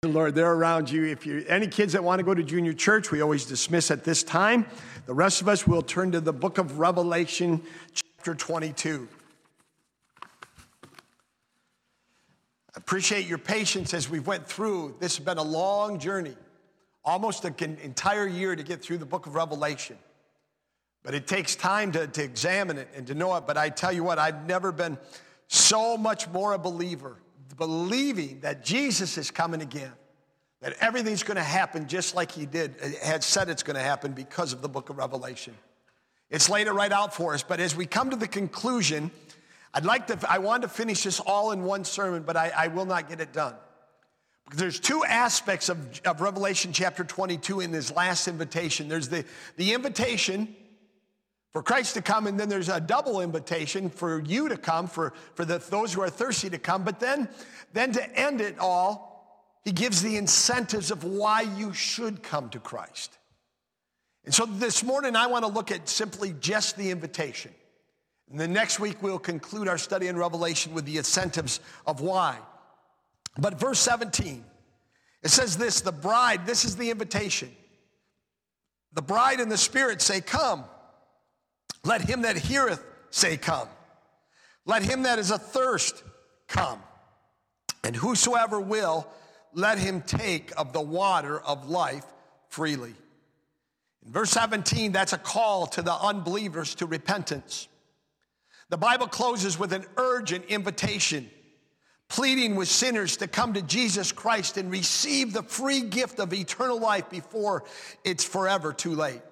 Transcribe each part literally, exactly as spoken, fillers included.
Lord, they're around you. If you any kids that want to go to junior church, we always dismiss at this time. The rest of us will turn to the book of Revelation, chapter twenty-two. I appreciate your patience as we went through. This has been a long journey, almost an entire year to get through the book of Revelation. But it takes time to, to examine it and to know it. But I tell you what, I've never been so much more a believer, believing that Jesus is coming again, that everything's going to happen just like he did, had said it's going to happen because of the book of Revelation. It's laid it right out for us. But as we come to the conclusion, I'd like to, I wanted to finish this all in one sermon, but I, I will not get it done. Because there's two aspects of, of Revelation chapter twenty-two in this last invitation. There's the, the invitation for Christ to come, and then there's a double invitation for you to come, for, for the, those who are thirsty to come. But then, then to end it all, he gives the incentives of why you should come to Christ. And so this morning, I want to look at simply just the invitation. And then next week, we'll conclude our study in Revelation with the incentives of why. But verse seventeen, it says this, the bride, this is the invitation. The bride and the Spirit say, come. Let him that heareth say, come. Let him that is athirst come. And whosoever will, let him take of the water of life freely. In verse seventeen, that's a call to the unbelievers to repentance. The Bible closes with an urgent invitation, pleading with sinners to come to Jesus Christ and receive the free gift of eternal life before it's forever too late.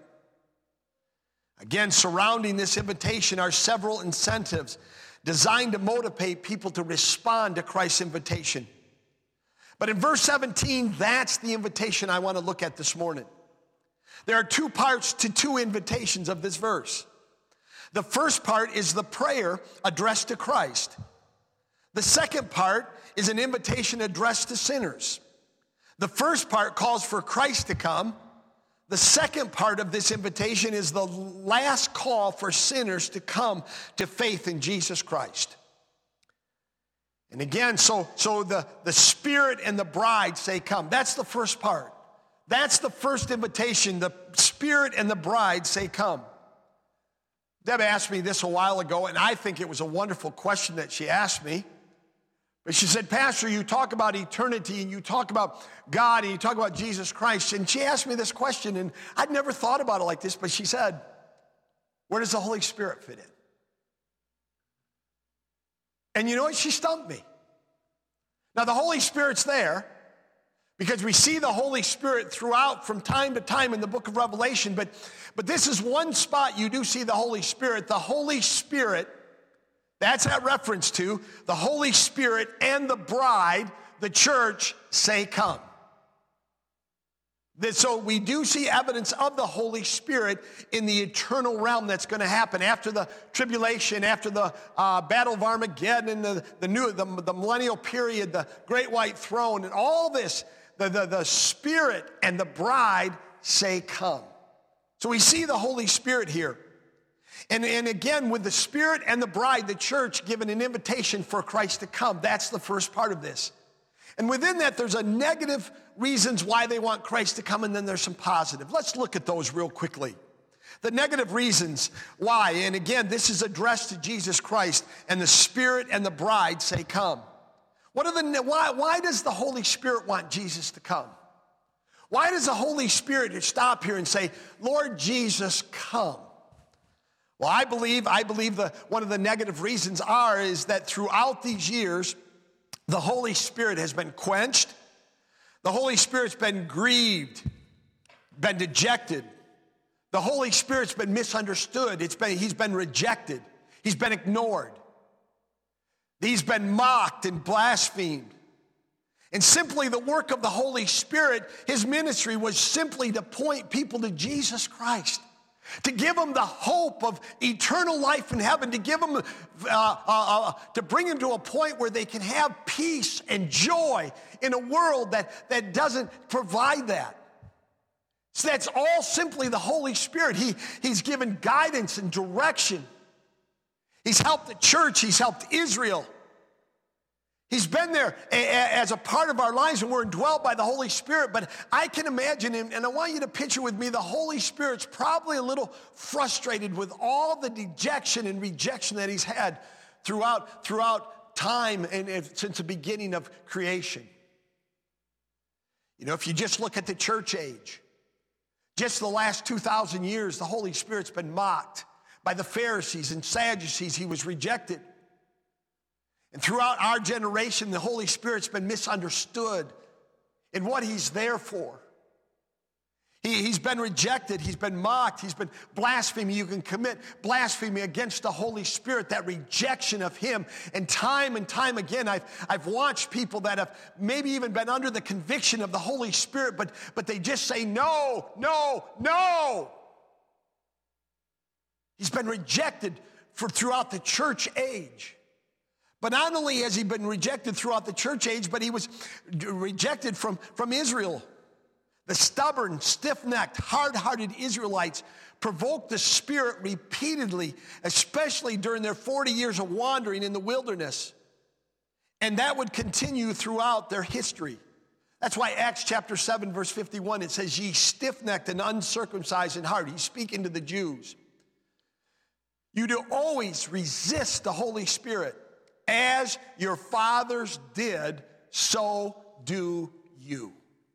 Again, surrounding this invitation are several incentives designed to motivate people to respond to Christ's invitation. But in verse seventeen, that's the invitation I want to look at this morning. There are two parts to two invitations of this verse. The first part is the prayer addressed to Christ. The second part is an invitation addressed to sinners. The first part calls for Christ to come. The second part of this invitation is the last call for sinners to come to faith in Jesus Christ. And again, so, so the, the Spirit and the bride say, come. That's the first part. That's the first invitation. The Spirit and the bride say, come. Deb asked me this a while ago, and I think it was a wonderful question that she asked me. But she said, Pastor, you talk about eternity, and you talk about God, and you talk about Jesus Christ. And she asked me this question, and I'd never thought about it like this, but she said, where does the Holy Spirit fit in? And you know what? She stumped me. Now, the Holy Spirit's there, because we see the Holy Spirit throughout from time to time in the book of Revelation, but, but this is one spot you do see the Holy Spirit. The Holy Spirit, that's that reference to the Holy Spirit and the bride, the church, say come. So we do see evidence of the Holy Spirit in the eternal realm that's going to happen after the tribulation, after the uh, battle of Armageddon, and the, the, new, the, the millennial period, the great white throne, and all this. The, the, the Spirit and the bride say come. So we see the Holy Spirit here. And, and again, with the Spirit and the bride, the church given an invitation for Christ to come. That's the first part of this. And within that, there's a negative reasons why they want Christ to come, and then there's some positive. Let's look at those real quickly. The negative reasons why, and again, this is addressed to Jesus Christ, and the Spirit and the bride say come. What are the, why, why does the Holy Spirit want Jesus to come? Why does the Holy Spirit stop here and say, Lord Jesus, come? Well, I believe, I believe the, one of the negative reasons are is that throughout these years, the Holy Spirit has been quenched. The Holy Spirit's been grieved, been dejected. The Holy Spirit's been misunderstood. It's been, he's been rejected. He's been ignored. He's been mocked and blasphemed. And simply the work of the Holy Spirit, his ministry was simply to point people to Jesus Christ, to give them the hope of eternal life in heaven, to give them, uh, uh, uh, to bring them to a point where they can have peace and joy in a world that, that doesn't provide that. So that's all simply the Holy Spirit. He, he's given guidance and direction. He's helped the church. He's helped Israel. He's been there as a part of our lives, and we're indwelled by the Holy Spirit. But I can imagine him, and I want you to picture with me, the Holy Spirit's probably a little frustrated with all the dejection and rejection that he's had throughout, throughout time and, and since the beginning of creation. You know, if you just look at the church age, just the last two thousand years, the Holy Spirit's been mocked by the Pharisees and Sadducees. He was rejected. And throughout our generation, the Holy Spirit's been misunderstood in what he's there for. He, he's been rejected. He's been mocked. He's been blasphemy. You can commit blasphemy against the Holy Spirit, that rejection of him. And time and time again, I've, I've watched people that have maybe even been under the conviction of the Holy Spirit, but, but they just say, no, no, no. He's been rejected for throughout the church age. But not only has he been rejected throughout the church age, but he was rejected from, from Israel. The stubborn, stiff-necked, hard-hearted Israelites provoked the Spirit repeatedly, especially during their forty years of wandering in the wilderness. And that would continue throughout their history. That's why Acts chapter seven, verse fifty-one, it says, ye stiff-necked and uncircumcised in heart. He's speaking to the Jews. You do always resist the Holy Spirit. As your fathers did, so do you.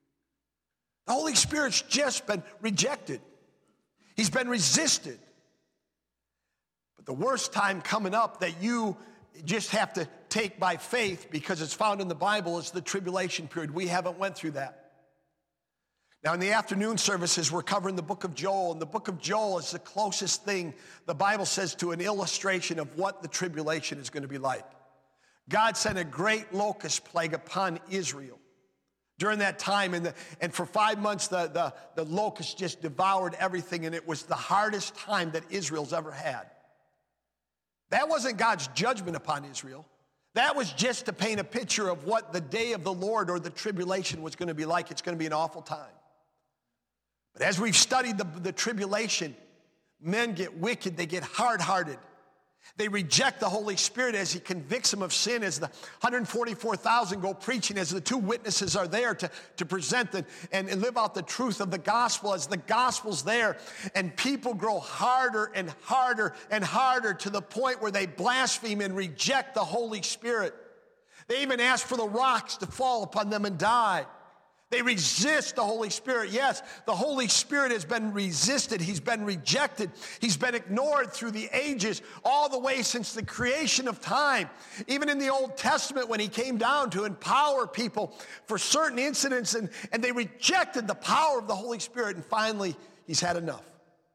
The Holy Spirit's just been rejected. He's been resisted. But the worst time coming up that you just have to take by faith, because it's found in the Bible, is the tribulation period. We haven't went through that. Now, in the afternoon services, we're covering the book of Joel, and the book of Joel is the closest thing the Bible says to an illustration of what the tribulation is going to be like. God sent a great locust plague upon Israel during that time, and, the, and for five months the, the, the locust just devoured everything, and it was the hardest time that Israel's ever had. That wasn't God's judgment upon Israel. That was just to paint a picture of what the day of the Lord or the tribulation was going to be like. It's going to be an awful time. But as we've studied the, the tribulation, men get wicked, they get hard-hearted. They reject the Holy Spirit as he convicts them of sin, as the one hundred forty-four thousand go preaching, as the two witnesses are there to, to present the, and, and live out the truth of the gospel, as the gospel's there, and people grow harder and harder and harder to the point where they blaspheme and reject the Holy Spirit. They even ask for the rocks to fall upon them and die. They resist the Holy Spirit. Yes, the Holy Spirit has been resisted. He's been rejected. He's been ignored through the ages, all the way since the creation of time. Even in the Old Testament, when he came down to empower people for certain incidents, and, and they rejected the power of the Holy Spirit, and finally, he's had enough.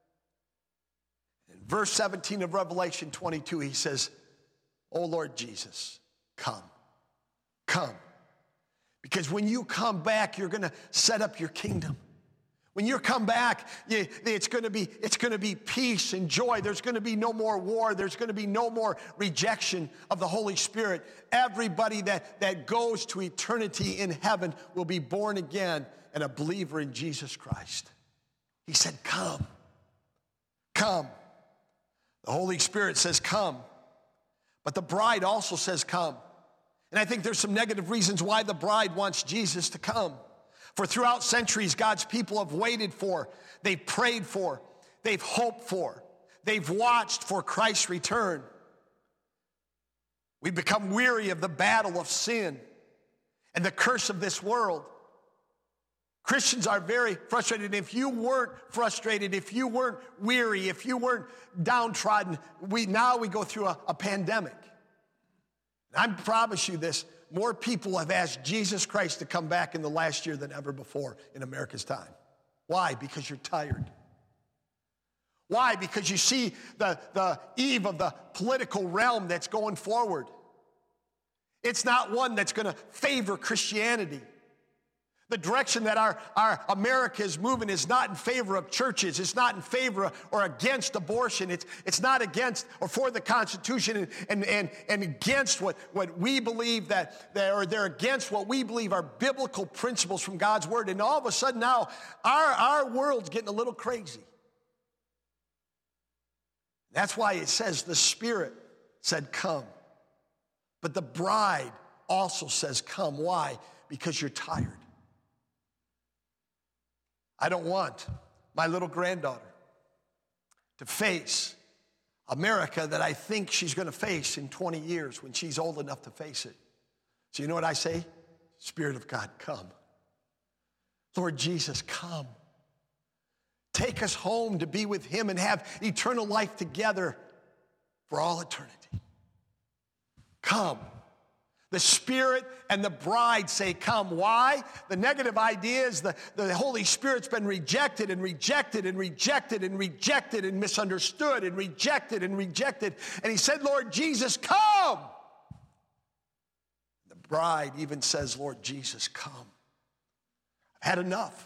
In verse seventeen of Revelation twenty-two, he says, "O Lord Jesus, come, come. Because when you come back, you're going to set up your kingdom. When you come back, you, it's going to be it's going to be peace and joy. There's going to be no more war. There's going to be no more rejection of the Holy Spirit. Everybody that, that goes to eternity in heaven will be born again and a believer in Jesus Christ." He said, "Come, come." The Holy Spirit says, "Come." But the bride also says, "Come." And I think there's some negative reasons why the bride wants Jesus to come. For throughout centuries, God's people have waited for, they've prayed for, they've hoped for, they've watched for Christ's return. We've become weary of the battle of sin and the curse of this world. Christians are very frustrated. If you weren't frustrated, if you weren't weary, if you weren't downtrodden, we now we go through a, a pandemic. I promise you this, more people have asked Jesus Christ to come back in the last year than ever before in America's time. Why? Because you're tired. Why? Because you see the, the eve of the political realm that's going forward. It's not one that's going to favor Christianity. The direction that our, our America is moving is not in favor of churches. It's not in favor of, or against abortion. It's, it's not against or for the Constitution, and, and, and, and against what, what we believe that, that, or they're against what we believe are biblical principles from God's word. And all of a sudden now, our, our world's getting a little crazy. That's why it says the Spirit said, "Come." But the bride also says, come. Why? Because you're tired. I don't want my little granddaughter to face America that I think she's going to face in twenty years when she's old enough to face it. So you know what I say? Spirit of God, come. Lord Jesus, come. Take us home to be with him and have eternal life together for all eternity. Come. The Spirit and the bride say, come. Why? The negative idea is the, the Holy Spirit's been rejected and rejected and rejected and rejected and misunderstood and rejected and rejected. And he said, Lord Jesus, come. The bride even says, Lord Jesus, come. I've had enough.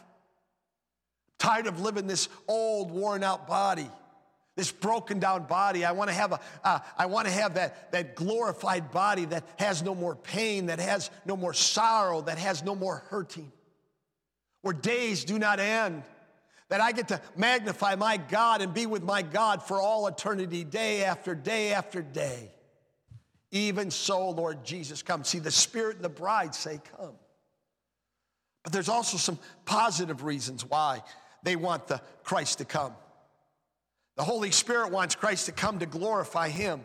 I'm tired of living this old, worn out body. This broken down body. I want to have a, uh, I want to have that, that glorified body that has no more pain, that has no more sorrow, that has no more hurting, where days do not end, that I get to magnify my God and be with my God for all eternity, day after day after day. Even so, Lord Jesus, come. See, the Spirit and the bride say, come. But there's also some positive reasons why they want the Christ to come. The Holy Spirit wants Christ to come to glorify him.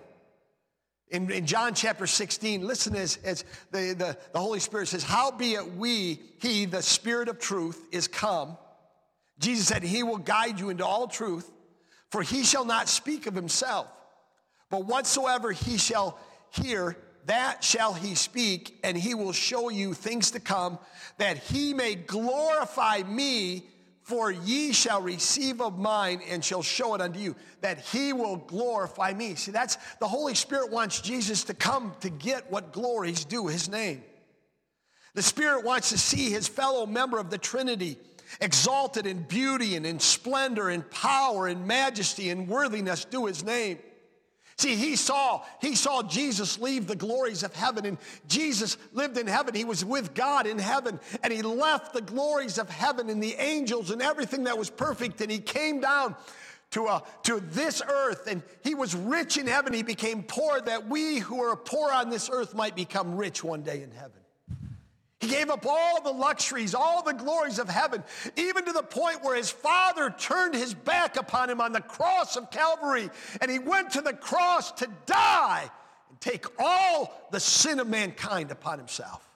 In, in John chapter sixteen, listen as, as the, the, the Holy Spirit says, howbeit we, he, the Spirit of truth, is come. Jesus said, he will guide you into all truth, for he shall not speak of himself, but whatsoever he shall hear, that shall he speak, and he will show you things to come, that he may glorify me. For ye shall receive of mine and shall show it unto you, that he will glorify me. See, that's the Holy Spirit wants Jesus to come to get what glories due his name. The Spirit wants to see his fellow member of the Trinity exalted in beauty and in splendor and power and majesty and worthiness due his name. See, he saw, he saw Jesus leave the glories of heaven, and Jesus lived in heaven. He was with God in heaven, and he left the glories of heaven and the angels and everything that was perfect, and he came down to, a, to this earth, and he was rich in heaven. He became poor that we who are poor on this earth might become rich one day in heaven. He gave up all the luxuries, all the glories of heaven, even to the point where his Father turned his back upon him on the cross of Calvary, and he went to the cross to die and take all the sin of mankind upon himself.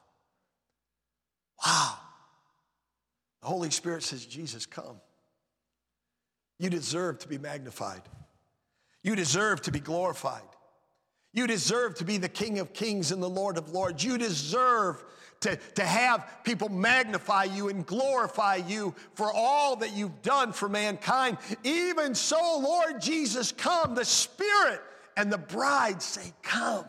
Wow. The Holy Spirit says, Jesus, come. You deserve to be magnified. You deserve to be glorified. You deserve to be the King of Kings and the Lord of Lords. You deserve to, to have people magnify you and glorify you for all that you've done for mankind. Even so, Lord Jesus, come. The Spirit and the bride say, come.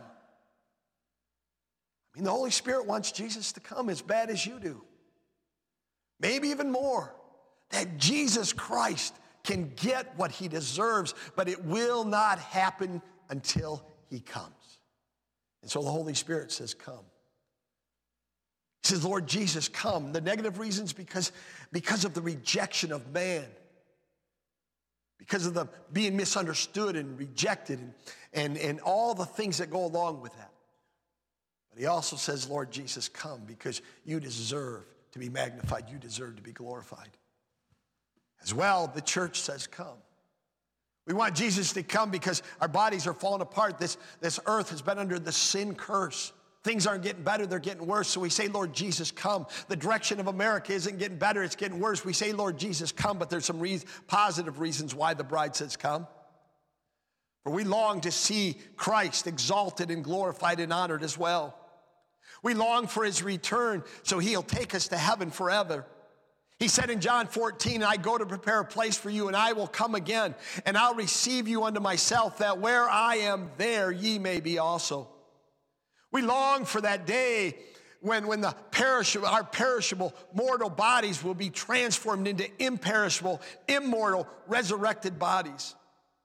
I mean, the Holy Spirit wants Jesus to come as bad as you do. Maybe even more. That Jesus Christ can get what he deserves, but it will not happen until he comes. And so the Holy Spirit says, come. He says, Lord Jesus, come. The negative reasons, because, because of the rejection of man, because of the being misunderstood and rejected and, and, and all the things that go along with that. But he also says, Lord Jesus, come, because you deserve to be magnified. You deserve to be glorified. As well, the church says, come. We want Jesus to come because our bodies are falling apart. This, this earth has been under the sin curse. Things aren't getting better, they're getting worse. So we say, Lord Jesus, come. The direction of America isn't getting better, it's getting worse. We say, Lord Jesus, come, but there's some re- positive reasons why the bride says, come. For we long to see Christ exalted and glorified and honored as well. We long for his return so he'll take us to heaven forever. He said in John fourteen, I go to prepare a place for you, and I will come again, and I'll receive you unto myself, that where I am, there ye may be also. We long for that day when, when the perishable, our perishable mortal bodies will be transformed into imperishable, immortal, resurrected bodies.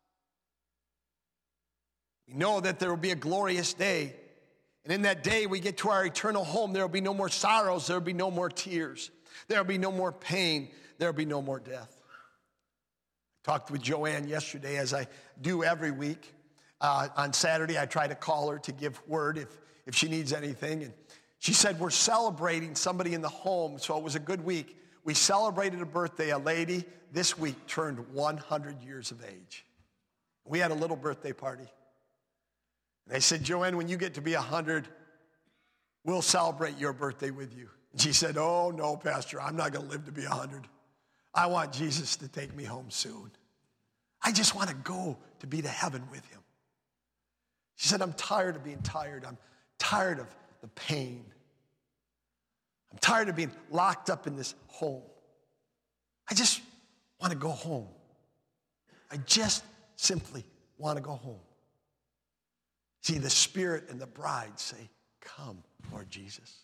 We know that there will be a glorious day, and in that day we get to our eternal home. There will be no more sorrows, there will be no more tears. There will be no more pain. There will be no more death. I talked with Joanne yesterday, as I do every week. Uh, on Saturday, I try to call her to give word if, if she needs anything. And She said, we're celebrating somebody in the home, so it was a good week. We celebrated a birthday. A lady this week turned one hundred years of age. We had a little birthday party. And they said, Joanne, when you get to be one hundred, we'll celebrate your birthday with you. And she said, oh, no, Pastor, I'm not going to live to be one hundred. I want Jesus to take me home soon. I just want to go to be to heaven with him. She said, I'm tired of being tired. I'm tired of the pain. I'm tired of being locked up in this home. I just want to go home. I just simply want to go home. See, the Spirit and the bride say, come, Lord Jesus.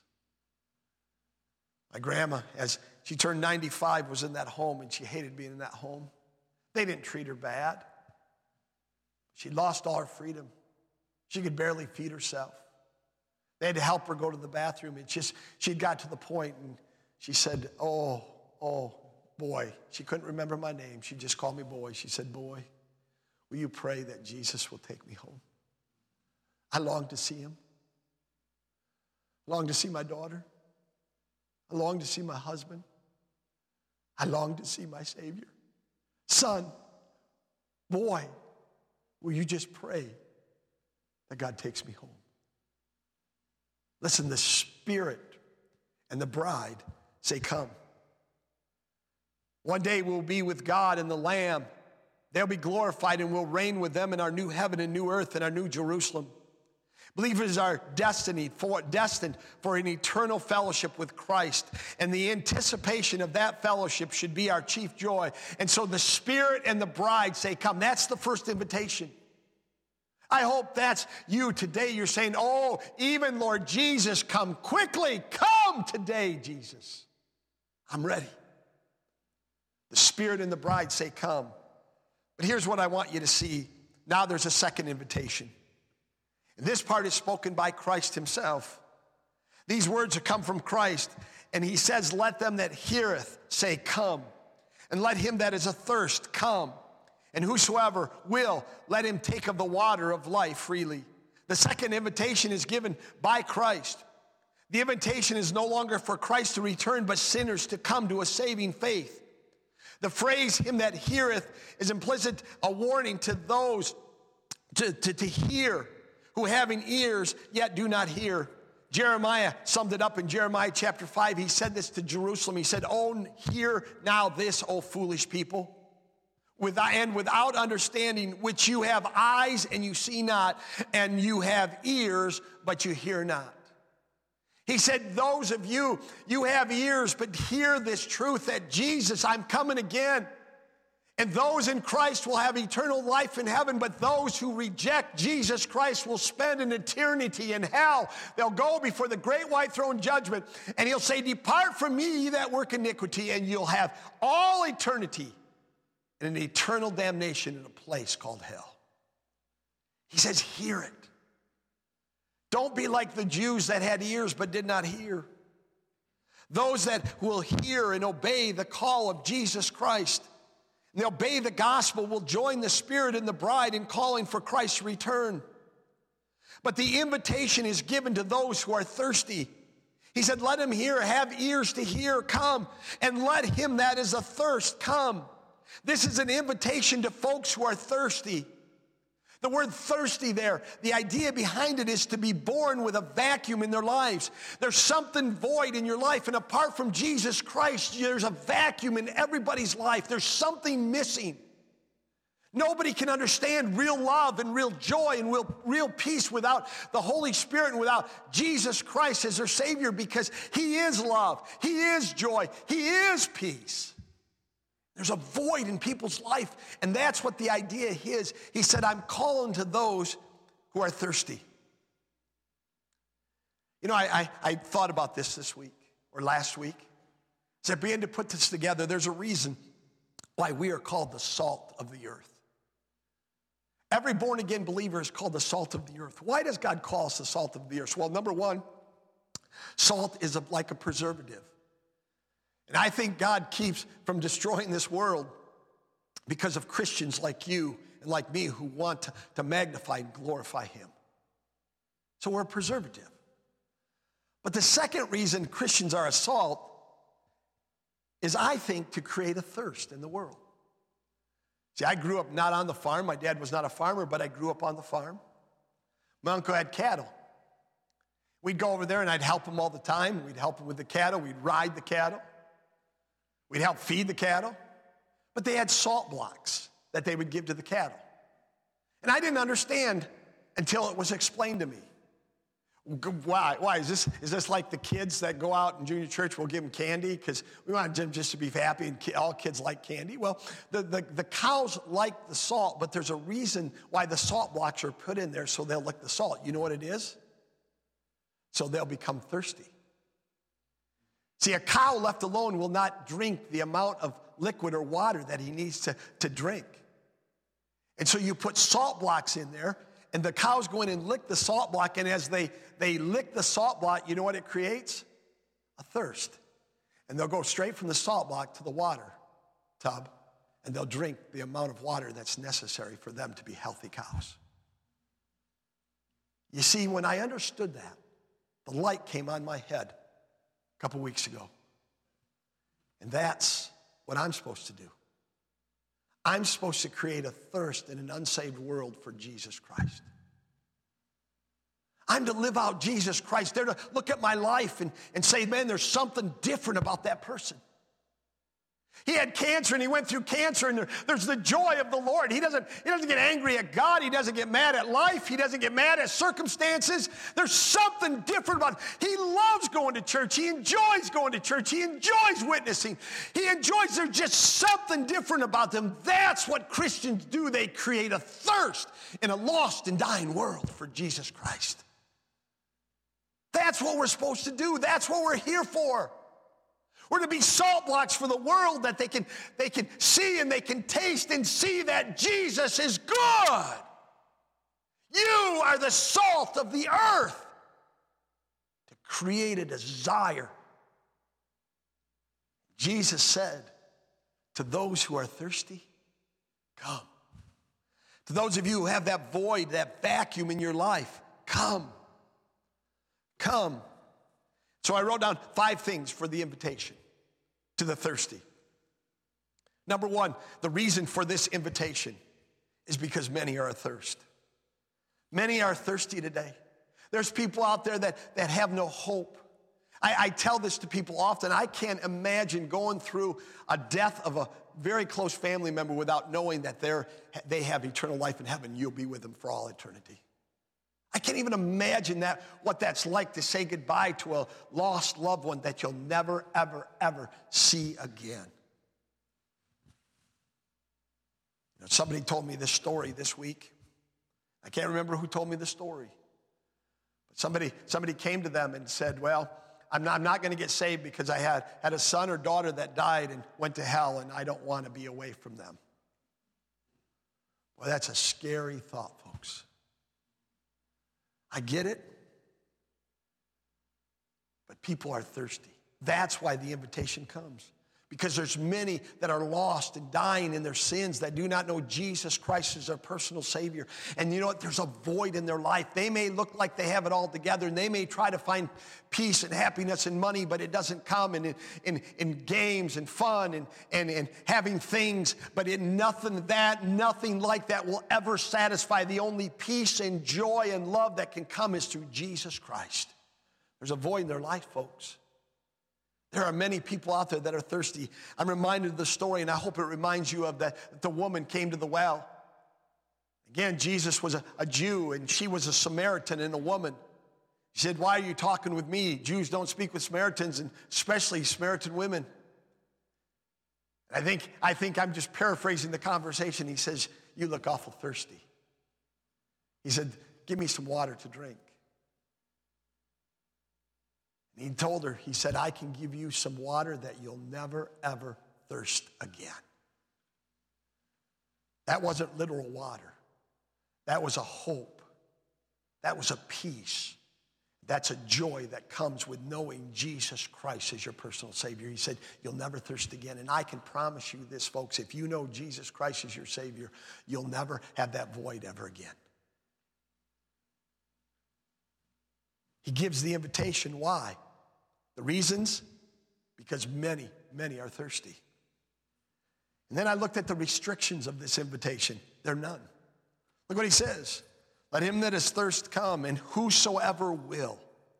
My grandma, as she turned ninety-five, was in that home, and she hated being in that home. They didn't treat her bad. She lost all her freedom. She could barely feed herself. They had to help her go to the bathroom. It just, she got to the point, and she said, oh, oh, boy. She couldn't remember my name. She just called me boy. She said, boy, will you pray that Jesus will take me home? I long to see him. I long to see my daughter. I long to see my husband. I long to see my Savior. Son, boy, will you just pray that God takes me home? Listen, the Spirit and the bride say, come. One day we'll be with God and the Lamb. They'll be glorified, and we'll reign with them in our new heaven and new earth and our new Jerusalem. Believers are destined for, destined for an eternal fellowship with Christ, and the anticipation of that fellowship should be our chief joy. And so the Spirit and the bride say, come. That's the first invitation. I hope that's you today. You're saying, oh, even Lord Jesus, come quickly. Come today, Jesus. I'm ready. The Spirit and the bride say, come. But here's what I want you to see. Now there's a second invitation. And this part is spoken by Christ himself. These words have come from Christ, and he says, let them that heareth say, come. And let him that is athirst come. And whosoever will, let him take of the water of life freely. The second invitation is given by Christ. The invitation is no longer for Christ to return, but sinners to come to a saving faith. The phrase, him that heareth, is implicit a warning to those to, to, to hear, who having ears yet do not hear. Jeremiah summed it up in Jeremiah chapter five. He said this to Jerusalem. He said, oh, hear now this, O foolish people. Without, and without understanding, which you have eyes and you see not, and you have ears, but you hear not. He said, those of you, you have ears, but hear this truth that Jesus, I'm coming again. And those in Christ will have eternal life in heaven, but those who reject Jesus Christ will spend an eternity in hell. They'll go before the great white throne judgment, and he'll say, depart from me, ye that work iniquity, and you'll have all eternity in an eternal damnation in a place called hell. He says, hear it. Don't be like the Jews that had ears but did not hear. Those that will hear and obey the call of Jesus Christ, and they obey the gospel, will join the Spirit and the bride in calling for Christ's return. But the invitation is given to those who are thirsty. He said, let him hear, have ears to hear, come, and let him that is athirst come. This is an invitation to folks who are thirsty. The word thirsty there, the idea behind it is to be born with a vacuum in their lives. There's something void in your life, and apart from Jesus Christ, there's a vacuum in everybody's life. There's something missing. Nobody can understand real love and real joy and real, real peace without the Holy Spirit and without Jesus Christ as their Savior, because he is love, he is joy, he is peace. There's a void in people's life, and that's what the idea is. He said, I'm calling to those who are thirsty. You know, I, I, I thought about this this week, or last week. As I began to put this together, there's a reason why we are called the salt of the earth. Every born-again believer is called the salt of the earth. Why does God call us the salt of the earth? Well, number one, salt is a, like a preservative. And I think God keeps from destroying this world because of Christians like you and like me who want to, to magnify and glorify him. So we're a preservative. But the second reason Christians are a salt is, I think, to create a thirst in the world. See, I grew up not on the farm. My dad was not a farmer, but I grew up on the farm. My uncle had cattle. We'd go over there and I'd help him all the time. We'd help him with the cattle. We'd ride the cattle. We'd help feed the cattle. But they had salt blocks that they would give to the cattle. And I didn't understand until it was explained to me. Why? Why? Is this, is this like the kids that go out in junior church, we'll give them candy because we want them just to be happy and all kids like candy? Well, the, the, the cows like the salt, but there's a reason why the salt blocks are put in there so they'll lick the salt. You know what it is? So they'll become thirsty. See, a cow left alone will not drink the amount of liquid or water that he needs to, to drink. And so you put salt blocks in there, and the cows go in and lick the salt block, and as they, they lick the salt block, you know what it creates? A thirst. And they'll go straight from the salt block to the water tub, and they'll drink the amount of water that's necessary for them to be healthy cows. You see, when I understood that, the light came on my head a couple weeks ago. And that's what I'm supposed to do. I'm supposed to create a thirst in an unsaved world for Jesus Christ. I'm to live out Jesus Christ. They're to look at my life and, and say, man, there's something different about that person. He had cancer and he went through cancer, and there, there's the joy of the Lord. He doesn't, he doesn't get angry at God. He doesn't get mad at life. He doesn't get mad at circumstances. There's something different about it. He loves going to church. He enjoys going to church. He enjoys witnessing. He enjoys, there's just something different about them. That's what Christians do. They create a thirst in a lost and dying world for Jesus Christ. That's what we're supposed to do. That's what we're here for. We're to be salt blocks for the world, that they can, they can see and they can taste and see that Jesus is good. You are the salt of the earth to create a desire. Jesus said to those who are thirsty, come. To those of you who have that void, that vacuum in your life, come. Come. So I wrote down five things for the invitation to the thirsty. Number one, the reason for this invitation is because many are athirst. Many are thirsty today. There's people out there that, that have no hope. I, I tell this to people often. I can't imagine going through a death of a very close family member without knowing that they're, they have eternal life in heaven. You'll be with them for all eternity. I can't even imagine that, what that's like to say goodbye to a lost loved one that you'll never, ever, ever see again. You know, somebody told me this story this week. I can't remember who told me the story. But somebody, somebody came to them and said, well, I'm not, I'm not going to get saved because I had, had a son or daughter that died and went to hell, and I don't want to be away from them. Well, that's a scary thought, folks. I get it, but people are thirsty. That's why the invitation comes, because there's many that are lost and dying in their sins that do not know Jesus Christ as their personal Savior. And you know what? There's a void in their life. They may look like they have it all together, and they may try to find peace and happiness and money, but it doesn't come in, in, in games and fun and, and, and having things, but in nothing that, nothing like that will ever satisfy. The only peace and joy and love that can come is through Jesus Christ. There's a void in their life, folks. There are many people out there that are thirsty. I'm reminded of the story, and I hope it reminds you of that, that the woman came to the well. Again, Jesus was a, a Jew, and she was a Samaritan and a woman. He said, why are you talking with me? Jews don't speak with Samaritans, and especially Samaritan women. I think, I think I'm just paraphrasing the conversation. He says, you look awful thirsty. He said, give me some water to drink. And he told her, he said, I can give you some water that you'll never, ever thirst again. That wasn't literal water. That was a hope. That was a peace. That's a joy that comes with knowing Jesus Christ as your personal Savior. He said, you'll never thirst again. And I can promise you this, folks, if you know Jesus Christ as your Savior, you'll never have that void ever again. He gives the invitation. Why? The reasons? Because many, many are thirsty. And then I looked at the restrictions of this invitation. There are none. Look what he says. Let him that is thirst come, and whosoever will.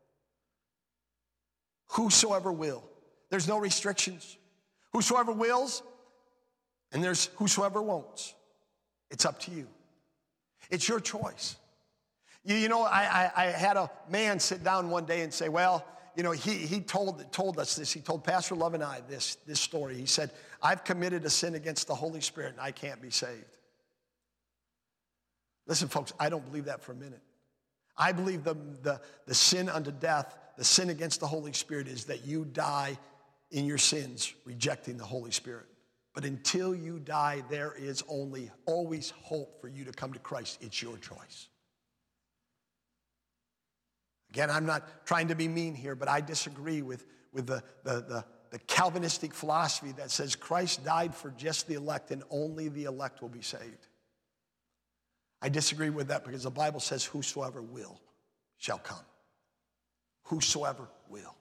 Whosoever will. There's no restrictions. Whosoever wills, and there's whosoever won't. It's up to you. It's your choice. You, you know, I, I, I had a man sit down one day and say, well, you know, he, he told, told us this. He told Pastor Love and I this, this story. He said, I've committed a sin against the Holy Spirit and I can't be saved. Listen, folks, I don't believe that for a minute. I believe the, the, the sin unto death, the sin against the Holy Spirit is that you die in your sins rejecting the Holy Spirit. But until you die, there is only always hope for you to come to Christ. It's your choice. Again, I'm not trying to be mean here, but I disagree with, with the, the, the, the Calvinistic philosophy that says Christ died for just the elect and only the elect will be saved. I disagree with that because the Bible says whosoever will shall come. Whosoever will.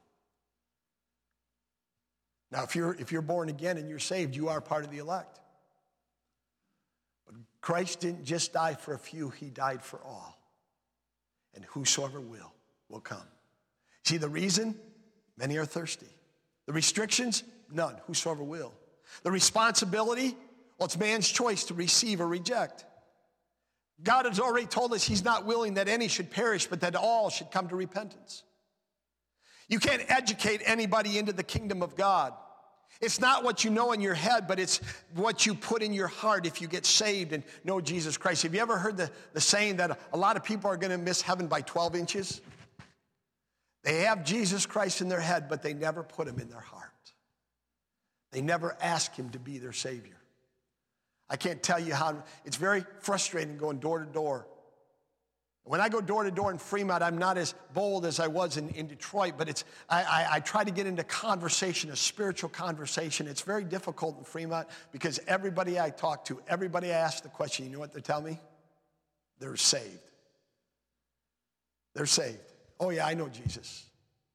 Now, if you're, if you're born again and you're saved, you are part of the elect. But Christ didn't just die for a few, he died for all. And whosoever will, will come. See the reason? Many are thirsty. The restrictions? None. Whosoever will. The responsibility? Well, it's man's choice to receive or reject. God has already told us he's not willing that any should perish, but that all should come to repentance. You can't educate anybody into the kingdom of God. It's not what you know in your head, but it's what you put in your heart if you get saved and know Jesus Christ. Have you ever heard the, the saying that a lot of people are going to miss heaven by twelve inches? They have Jesus Christ in their head, but they never put him in their heart. They never ask him to be their Savior. I can't tell you how, it's very frustrating going door to door. When I go door to door in Fremont, I'm not as bold as I was in, in Detroit, but it's I, I, I try to get into conversation, a spiritual conversation. It's very difficult in Fremont because everybody I talk to, everybody I ask the question, you know what they tell me? They're saved. They're saved. Oh yeah, I know Jesus.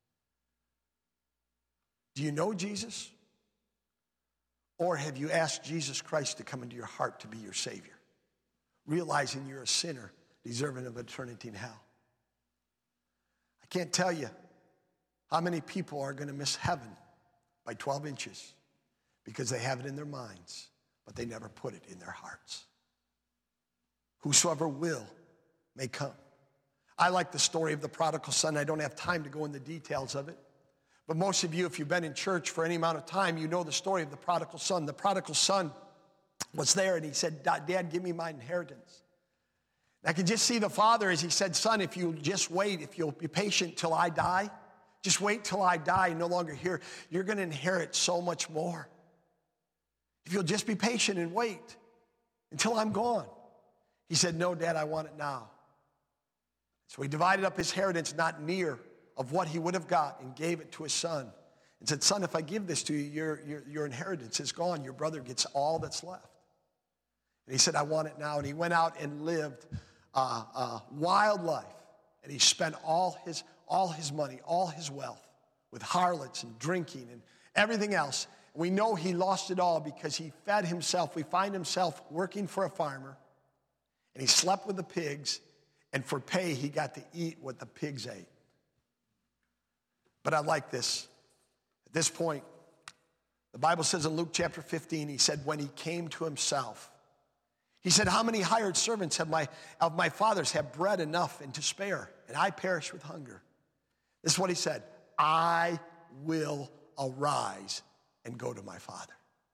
Do you know Jesus? Or have you asked Jesus Christ to come into your heart to be your Savior, realizing you're a sinner deserving of eternity in hell? I can't tell you how many people are going to miss heaven by twelve inches because they have it in their minds, but they never put it in their hearts. Whosoever will may come. I like the story of the prodigal son. I don't have time to go into the details of it. But most of you, if you've been in church for any amount of time, you know the story of the prodigal son. The prodigal son was there and he said, Dad, give me my inheritance. I can just see the father as he said, son, if you'll just wait, if you'll be patient till I die, just wait till I die and no longer here, you're going to inherit so much more. If you'll just be patient and wait until I'm gone. He said, no, Dad, I want it now. So he divided up his inheritance not near of what he would have got and gave it to his son and said, son, if I give this to you, your, your, your inheritance is gone. Your brother gets all that's left. And he said, I want it now. And he went out and lived a, a wild life. And he spent all his, all his money, all his wealth with harlots and drinking and everything else. We know he lost it all because he fed himself. We find himself working for a farmer and he slept with the pigs, and for pay he got to eat what the pigs ate. But I like this. At this point, the Bible says in Luke chapter fifteen, he said, when he came to himself, he said, how many hired servants have my, of my father's have bread enough and to spare, and I perish with hunger? This is what he said, I will arise and go to my father.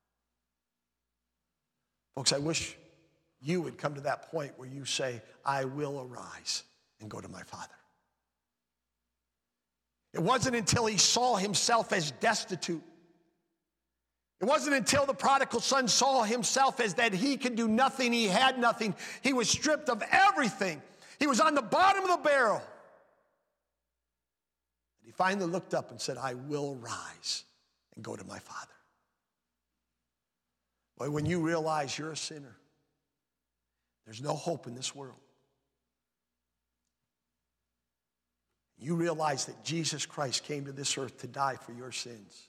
Folks, I wish you would come to that point where you say, I will arise and go to my father. It wasn't until he saw himself as destitute. It wasn't until the prodigal son saw himself as that he could do nothing, he had nothing. He was stripped of everything. He was on the bottom of the barrel. And he finally looked up and said, I will rise and go to my father. Boy, when you realize you're a sinner, there's no hope in this world. you realize that Jesus Christ came to this earth to die for your sins,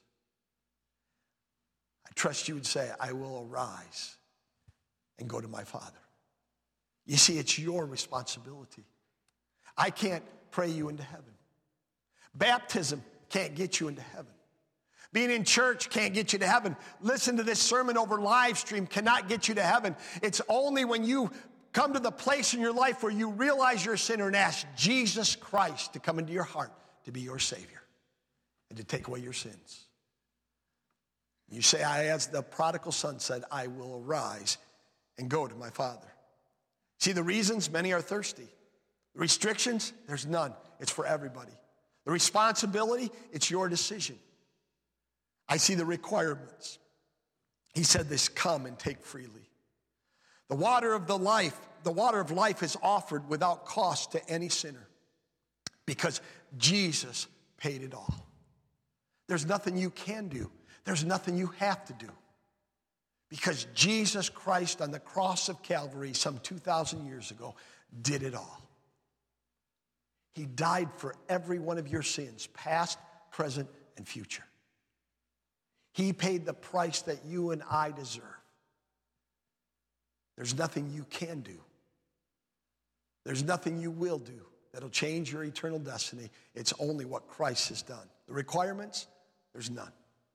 I trust you would say, I will arise and go to my Father. You see, it's your responsibility. I can't pray you into heaven. Baptism can't get you into heaven. Being in church can't get you to heaven. Listen to this sermon over live stream cannot get you to heaven. It's only when you come to the place in your life where you realize you're a sinner and ask Jesus Christ to come into your heart to be your Savior and to take away your sins. You say, I, as the prodigal son said, I will arise and go to my Father. See the reasons? Many are thirsty. The restrictions? There's none. It's for everybody. The responsibility? It's your decision. I see the requirements. He said this, come and take freely. The water of the life, the water of life is offered without cost to any sinner because Jesus paid it all. There's nothing you can do. There's nothing you have to do because Jesus Christ on the cross of Calvary some two thousand years ago did it all. He died for every one of your sins, past, present, and future. He paid the price that you and I deserve. There's nothing you can do. There's nothing you will do that'll change your eternal destiny. It's only what Christ has done. The requirements, there's none.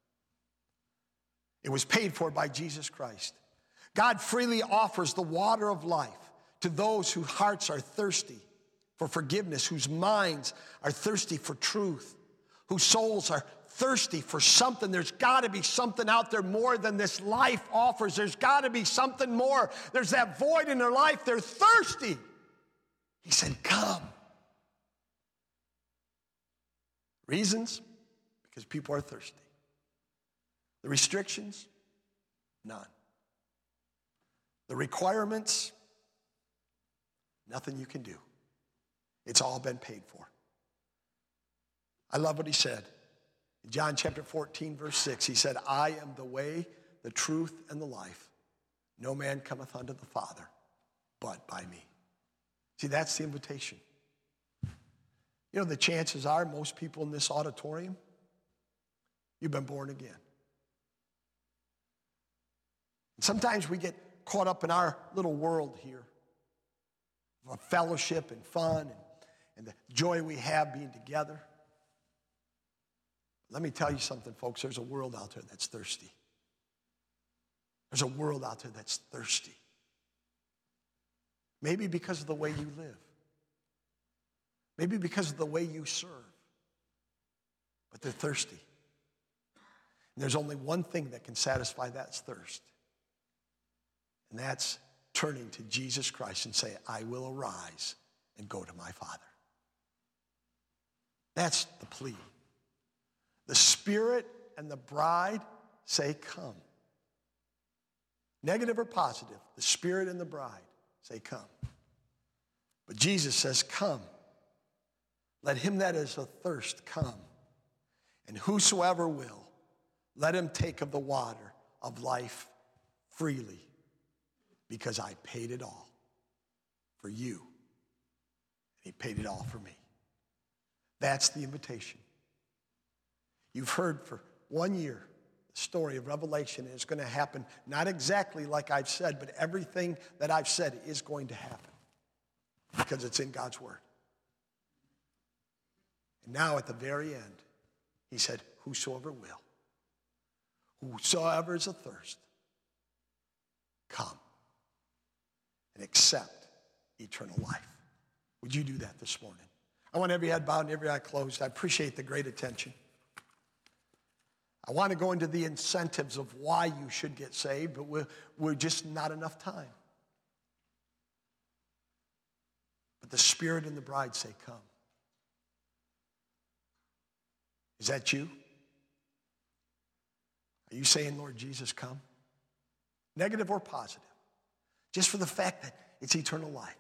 It was paid for by Jesus Christ. God freely offers the water of life to those whose hearts are thirsty for forgiveness, whose minds are thirsty for truth, whose souls are thirsty for something. There's got to be something out there more than this life offers. There's got to be something more. There's that void in their life. They're thirsty. He said, come. Reasons? Because people are thirsty. The restrictions? None. The requirements? Nothing you can do. It's all been paid for. I love what he said. In John chapter fourteen, verse six, he said, I am the way, the truth, and the life. No man cometh unto the Father but by me. See, that's the invitation. You know, the chances are most people in this auditorium, you've been born again. And sometimes we get caught up in our little world here of fellowship and fun and, and the joy we have being together. Let me tell you something, folks. There's a world out there that's thirsty. There's a world out there that's thirsty. Maybe because of the way you live. Maybe because of the way you serve. But they're thirsty. And there's only one thing that can satisfy that thirst. And that's turning to Jesus Christ and say, I will arise and go to my Father. That's the plea. The Spirit and the bride say, come. Negative or positive, the Spirit and the bride say, come. But Jesus says, come. Let him that is athirst come. And whosoever will, let him take of the water of life freely, because I paid it all for you. And he paid it all for me. That's the invitation. You've heard for one year the story of Revelation, and it's going to happen not exactly like I've said, but everything that I've said is going to happen because it's in God's Word. And now at the very end, he said, whosoever will, whosoever is athirst, come and accept eternal life. Would you do that this morning? I want every head bowed and every eye closed. I appreciate the great attention. I want to go into the incentives of why you should get saved, but we're, we're just not enough time. But the Spirit and the bride say, come. Is that you? Are you saying, Lord Jesus, come? Negative or positive? Just for the fact that it's eternal life.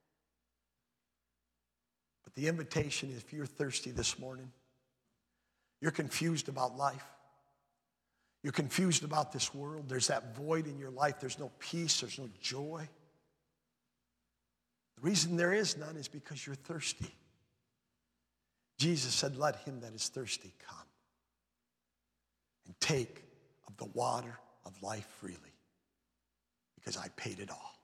But the invitation is, if you're thirsty this morning, you're confused about life, you're confused about this world, there's that void in your life, there's no peace, there's no joy. The reason there is none is because you're thirsty. Jesus said, let him that is thirsty come and take of the water of life freely, because I paid it all.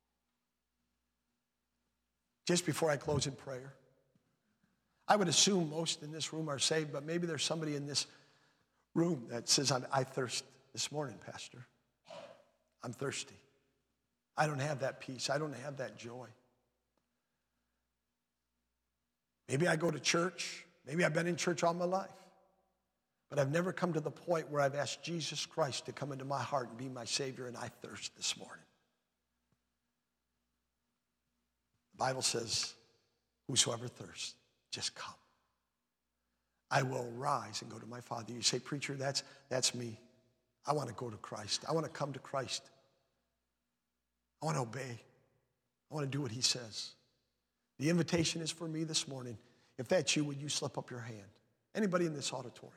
Just before I close in prayer, I would assume most in this room are saved, but maybe there's somebody in this room that says, I, I thirst this morning, Pastor. I'm thirsty. I don't have that peace. I don't have that joy. Maybe I go to church. Maybe I've been in church all my life. But I've never come to the point where I've asked Jesus Christ to come into my heart and be my Savior, and I thirst this morning. The Bible says, whosoever thirsts, just come. I will rise and go to my Father. You say, preacher, that's, that's me. I want to go to Christ. I want to come to Christ. I want to obey. I want to do what he says. The invitation is for me this morning. If that's you, would you slip up your hand? Anybody in this auditorium?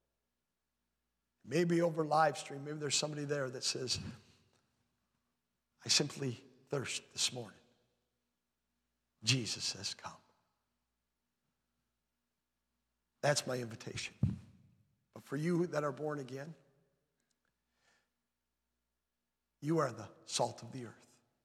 Maybe over live stream, maybe there's somebody there that says, I simply thirst this morning. Jesus says, come. That's my invitation. But for you that are born again, you are the salt of the earth.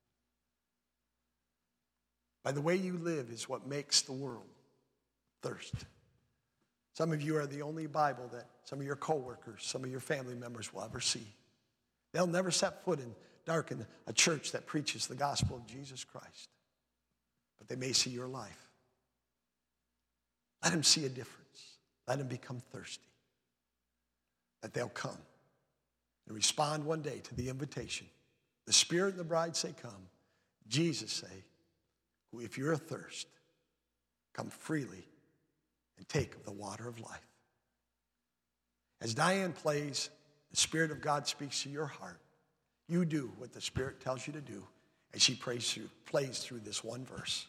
By the way you live is what makes the world thirst. Some of you are the only Bible that some of your coworkers, some of your family members will ever see. They'll never set foot in darken a church that preaches the gospel of Jesus Christ. But they may see your life. Let them see a difference. Let them become thirsty. That they'll come and respond one day to the invitation. The Spirit and the bride say, come. Jesus say, if you're athirst, come freely and take of the water of life. As Diane plays, the Spirit of God speaks to your heart. You do what the Spirit tells you to do as she prays through, plays through this one verse.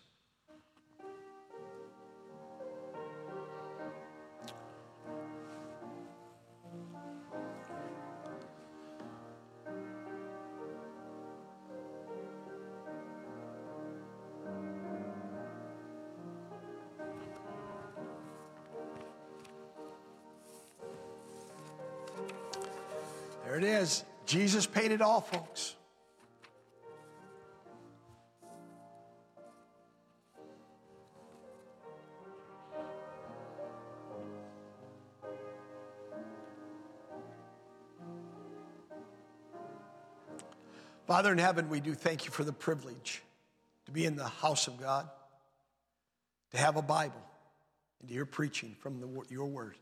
There it is. Jesus paid it all, folks. Father in heaven, we do thank you for the privilege to be in the house of God, to have a Bible, and to hear preaching from the, your word.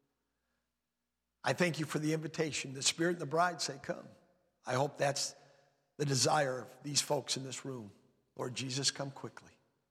I thank you for the invitation. The Spirit and the bride say, come. I hope that's the desire of these folks in this room. Lord Jesus, come quickly.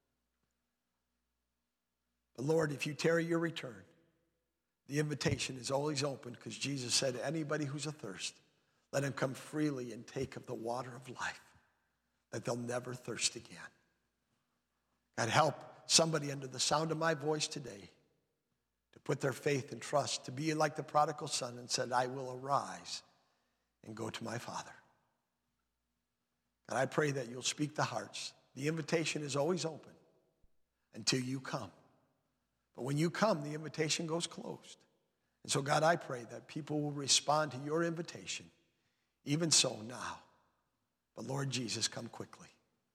But Lord, if you tarry your return, the invitation is always open, because Jesus said, anybody who's athirst, let him come freely and take of the water of life, that they'll never thirst again. God, help somebody under the sound of my voice today to put their faith and trust, to be like the prodigal son and said, I will arise and go to my Father. And I pray that you'll speak to hearts. The invitation is always open until you come. But when you come, the invitation goes closed. And so, God, I pray that people will respond to your invitation, even so now. But Lord Jesus, come quickly.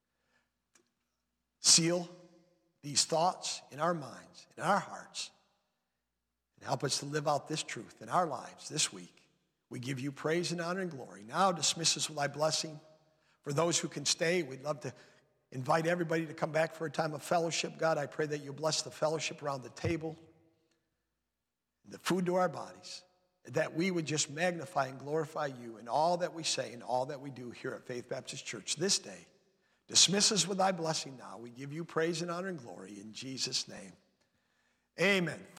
Seal these thoughts in our minds, in our hearts, and help us to live out this truth in our lives this week. We give you praise and honor and glory. Now dismiss us with thy blessing. For those who can stay, we'd love to invite everybody to come back for a time of fellowship. God, I pray that you bless the fellowship around the table, the food to our bodies, that we would just magnify and glorify you in all that we say and all that we do here at Faith Baptist Church this day. Dismiss us with thy blessing now. We give you praise and honor and glory in Jesus' name. Amen.